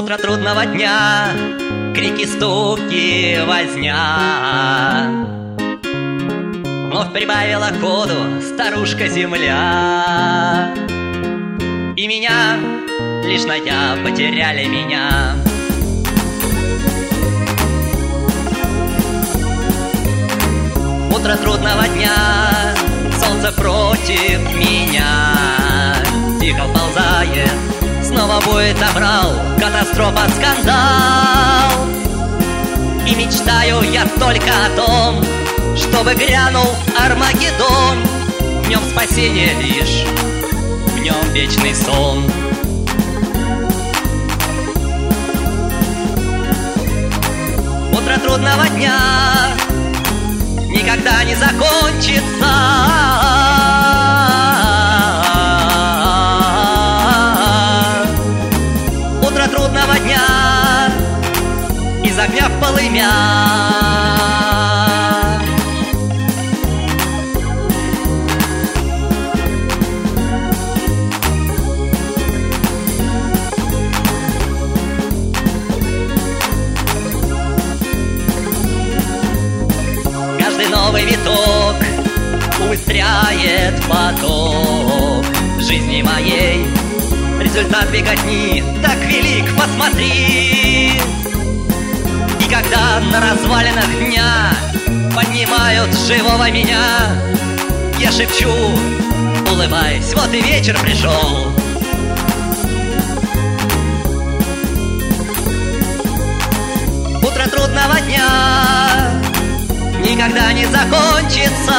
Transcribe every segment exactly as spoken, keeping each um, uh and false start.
Утро трудного дня, крики, стуки, возня. Вновь прибавила ходу старушка-земля. И меня, лишь найдя, потеряли меня. Утро трудного дня, солнце против меня. Тихо ползает, снова будет обрал, катастрофа, скандал. И мечтаю я только о том, чтобы грянул Армагеддон. В нем спасение лишь, в нем вечный сон. Утро трудного дня никогда не закончится. Утро трудного дня из огня в полымя. Каждый новый виток убыстряет поток жизни моей. Результат беготни так велик, посмотри. И когда на развалинах дня поднимают живого меня, я шепчу, улыбаясь, вот и вечер пришел. Утро трудного дня никогда не закончится.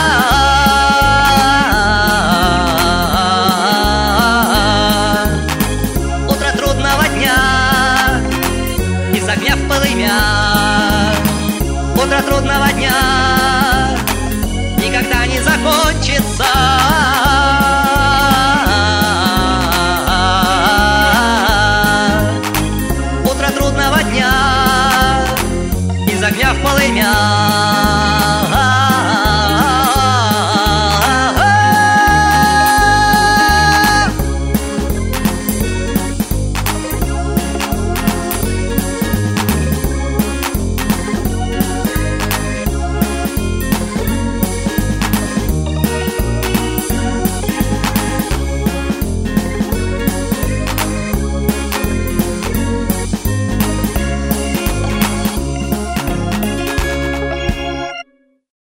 Утро трудного дня из огня в полымя. Утро трудного дня никогда не закончится.